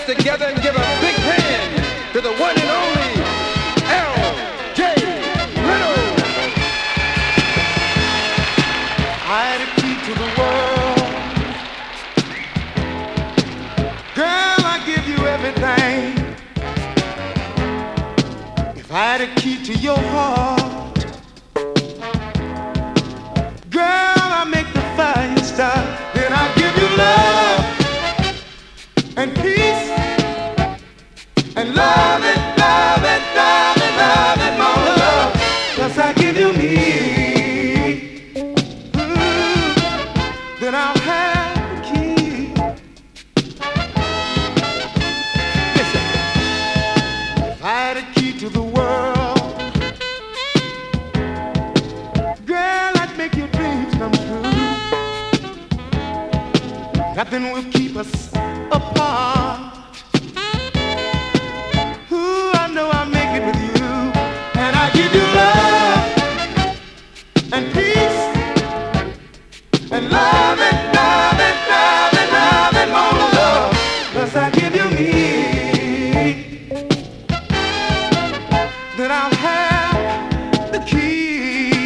together and give a big hand to the one and only L.J. Reynolds. I had a key to the world. Girl, I give you everything. If I had a key to your heart, girl, I make the fire start. Then I give you love and peace and love it, love it, love it, love it, more love. 'Cause I give you me. Then I'll have the key. Listen, if I had a key to the world, girl, I'd make your dreams come true. Nothing will keep us apart.